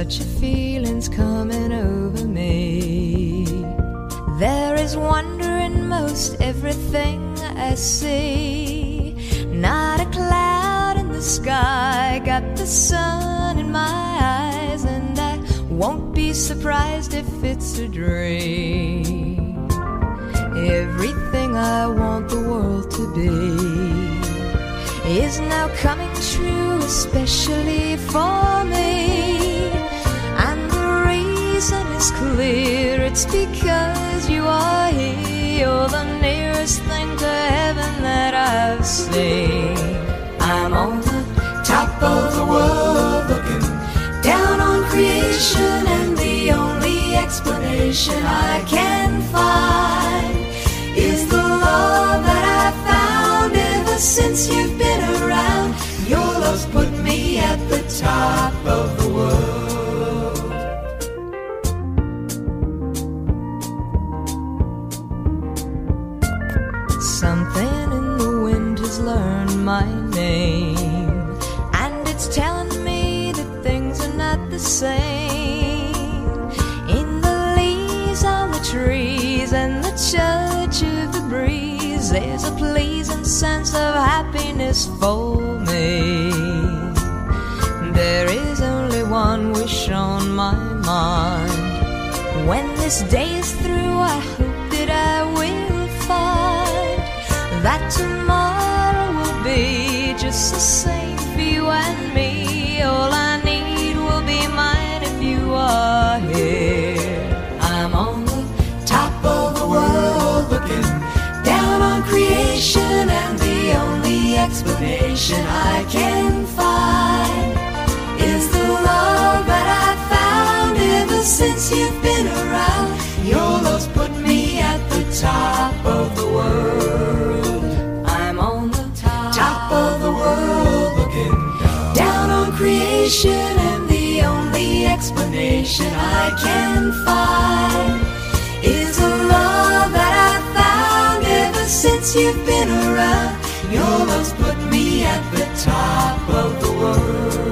such a feeling's coming over me. There is wonder in most everything I see. Not a cloud in the sky, got the sun in my eyes, and I won't be surprised if it's a dream. Everything I want the world to be is now coming true, especially for me. And the reason is clear, it's because you are here. You're the nearest thing to heaven that I've seen. I'm on the top of the world looking down on creation, and the only explanation I can find is the love that I found ever since you've been around. Your love's put me at the top of the world. Something in the wind has learned my name, and it's telling me that things are not the same. In the leaves on the trees and the touch of the breeze, there's a pleasing sense of happiness for me. There is only one wish on my mind. When this day is through, I hope that I will find that tomorrow will be just the same for you and me. All I need will be mine if you are here. I'm on the top of the world looking down on creation, and the only explanation I can find is the love that I found ever since you've been around. Your love's put me at the top of the world. I'm on the top of the world looking down on creation, and the only explanation I can find is the love that I found ever since you've been around. Your love's put me at the top of the world.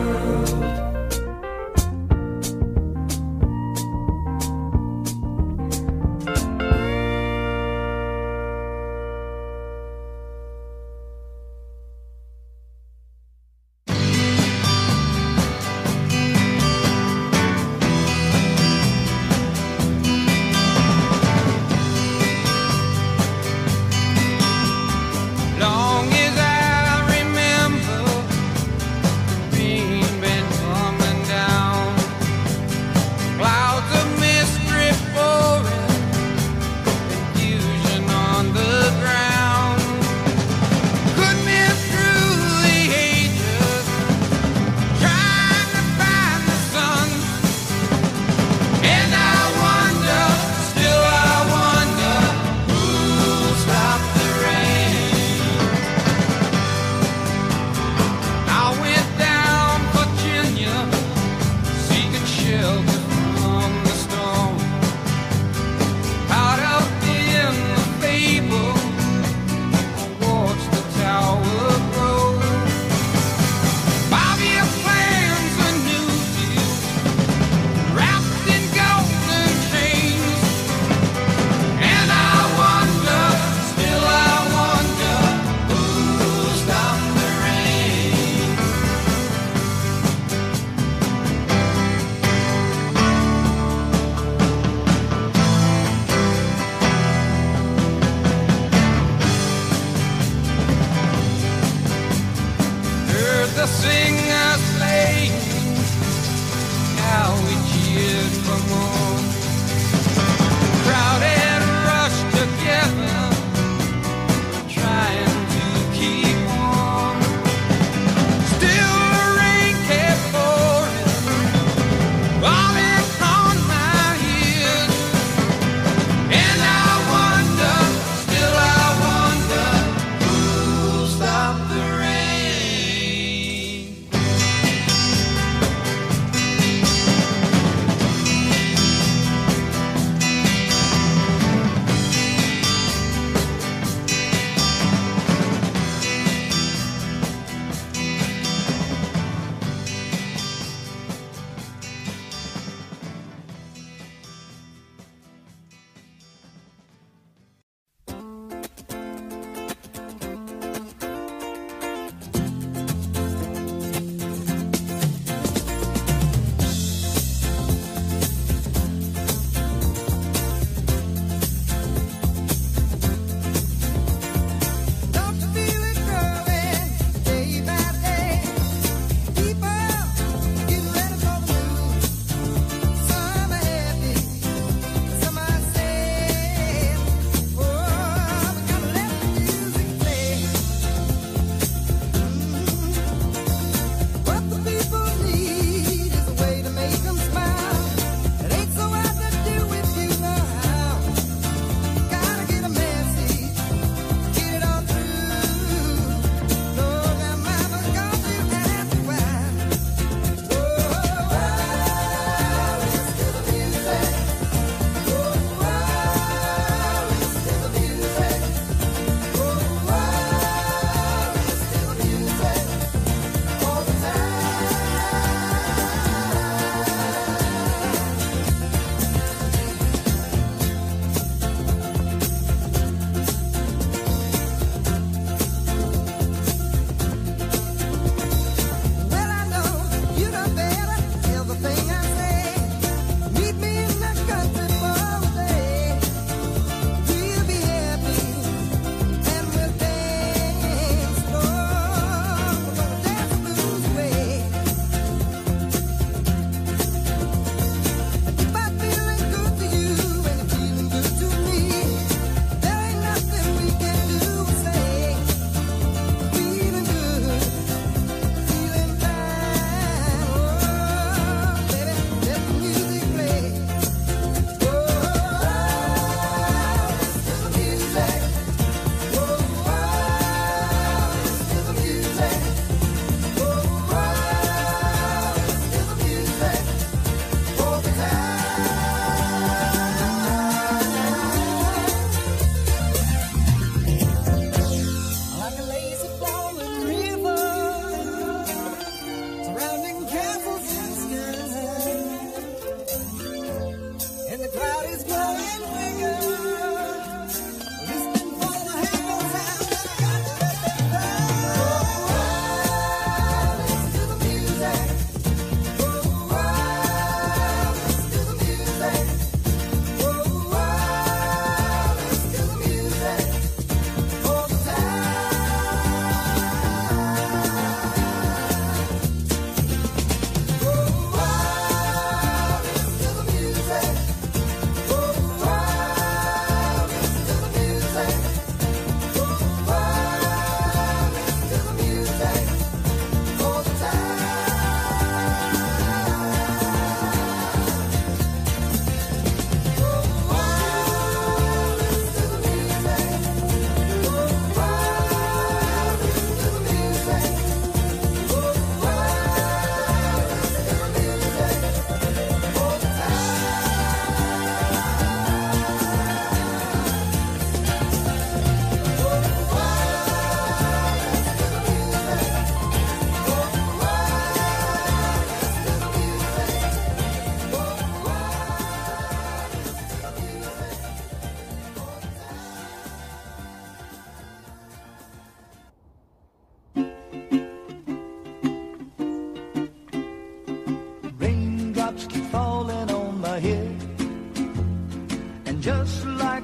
Long as I remember being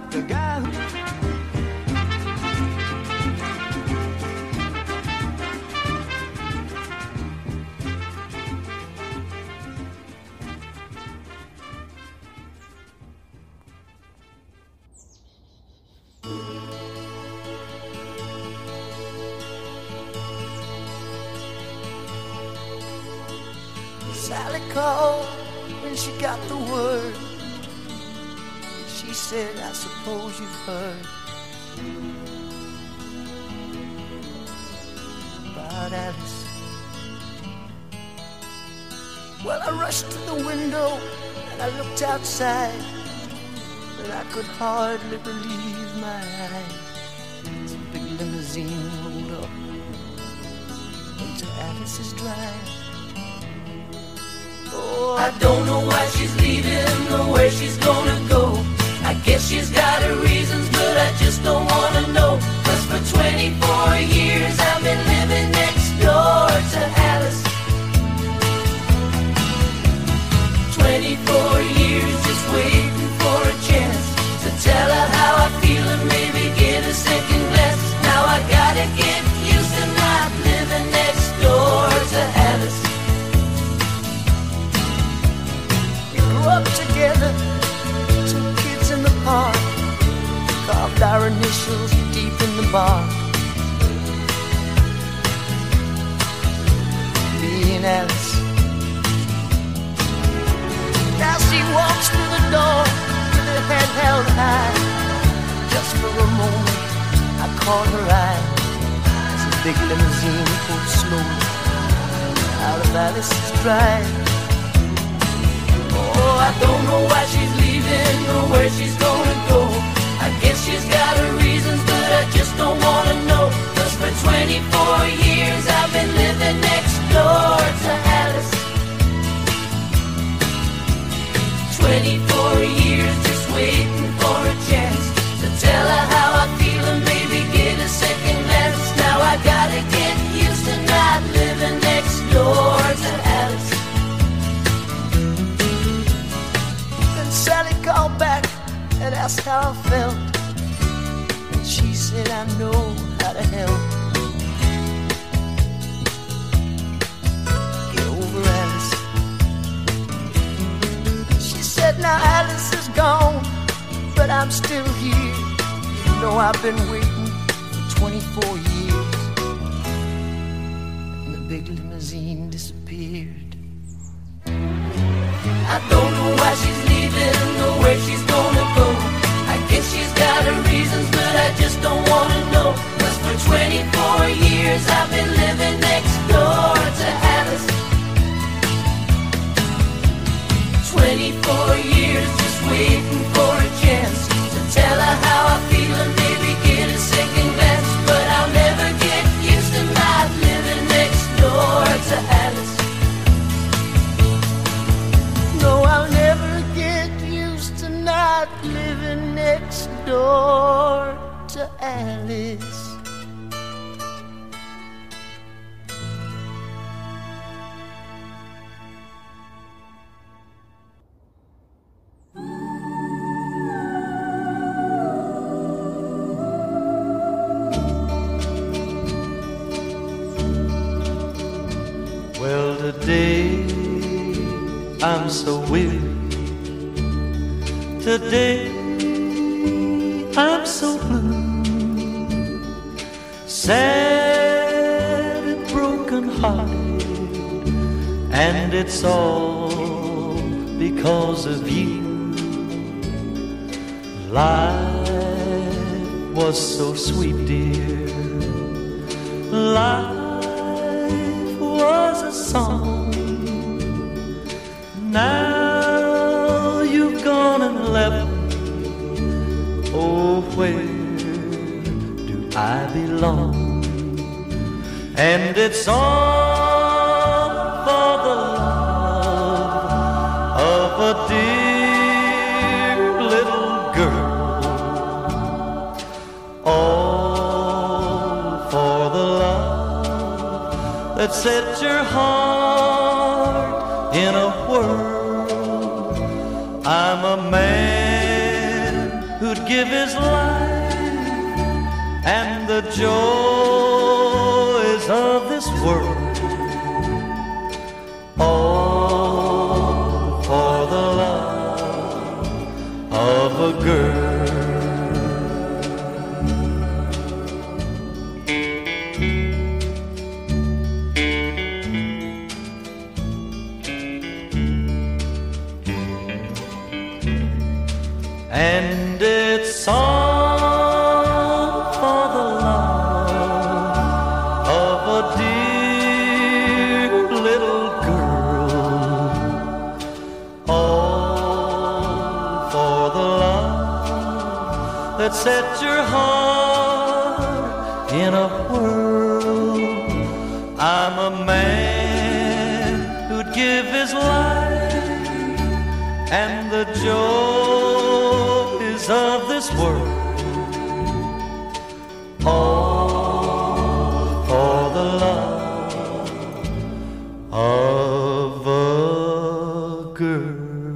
the guy who Sally called when she got the word. She said, I suppose you've heard about Alice. Well, I rushed to the window and I looked outside, but I could hardly believe my eyes. As a big limousine rolled up into Alice's drive. Oh, I don't know why she's leaving or where she's gonna go. I guess she's got her reasons, but I just don't wanna know. 'Cause for 24 years I've been living next door to Alice. 24 years just waiting for a chance to tell her how I feel and maybe get a second glance. Now I gotta get used to not living next door to Alice. Up together, two kids in the park, carved our initials deep in the bark. Me and Alice. Now she walks through the door with her head held high. Just for a moment I caught her eye as a big limousine pulled slowly out of Alice's drive. Oh, I don't know why she's leaving or where she's gonna go. I guess she's got her reasons, but I just don't wanna know. 'Cause for 24 years I've been living next door to Alice. 24 years just waiting for a chance to tell her how I feel and maybe get a second glance. Now I gotta get used to not living next door to Alice. Sally called back and asked how I felt, and she said, I know how to help. Get over Alice. She said, now Alice is gone, but I'm still here. You know I've been waiting for 24 years. And the big limousine disappeared. I don't know why she's leaving or where she's gonna go. I guess she's got her reasons, but I just don't wanna know. 'Cause for 24 years I've been living next door to Alice. 24 years just waiting for a chance to tell her how I feel and maybe get a second glance. But I'll never get used to not living next door to Alice. No, I'll never get used to not living next door to Alice. Well, today I'm so weary. Today I'm so blue, sad and broken hearted, and it's all because of you. Life was so sweet, dear. Life was a song. Now you've gone and left me. Oh, where do I belong? And it's all for the love of a dear little girl. All for the love that set your heart in a whirl. I'm a man who'd give his life and the joys of this world, all for the love of a girl. And it's all for the love of a dear little girl, all for the love that set your heart in a whirl. I'm a man who'd give his life and the joys of this world, all for the love of a girl.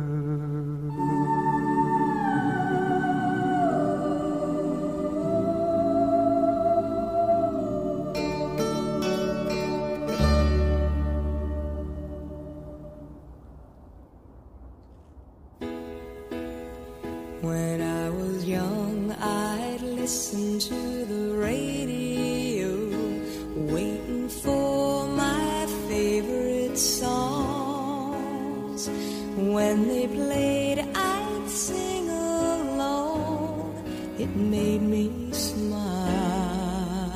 When I was young, I'd listen to the radio, waiting for my favorite songs. When they played, I'd sing along. It made me smile.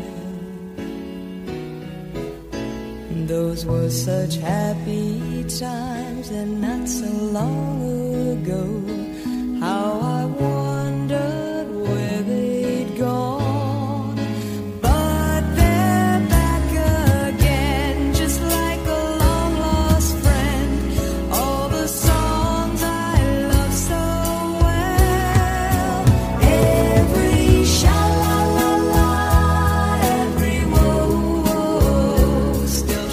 Those were such happy times, and not so long ago. How I wondered where they'd gone. But they're back again, just like a long-lost friend. All the songs I love so well. Every sha-la-la-la, every whoa-whoa still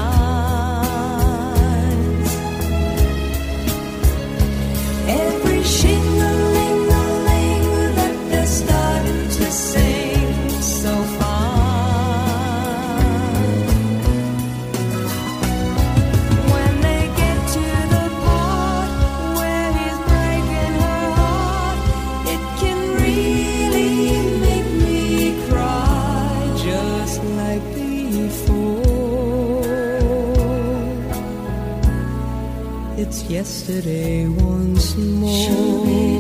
shines. Every shing-a-ling-a-ling that they're starting to sing so fine. When they get to the part where he's breaking her heart, it can really make me cry, just like before. It's yesterday once more.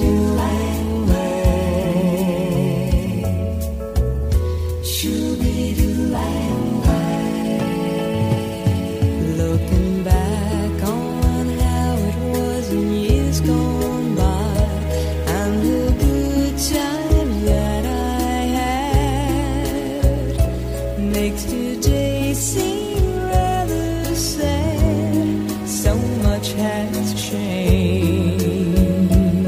Looking back on how it was in years gone by, and the good times that I had, makes today seem rather sad. So much has changed.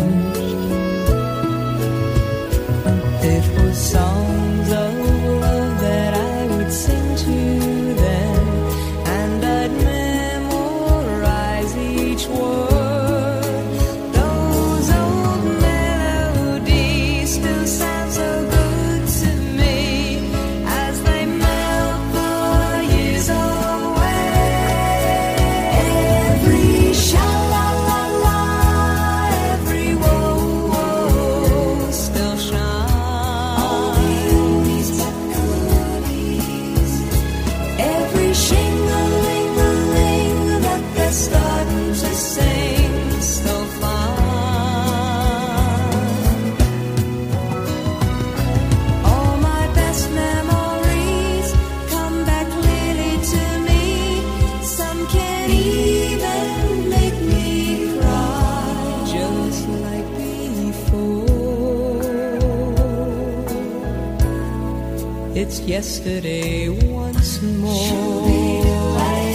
It was songs of love that I would sing to them, and I'd memorize each word. Those old melodies still sound so good to me as they melt the years away. Every sha-la-la-la, every whoa-whoa still shines. Every shing-a-ling-a-ling that they're starting to sing so fine. All my best memories come back clearly to me. Some can even make me cry, just like before. It's yesterday once more.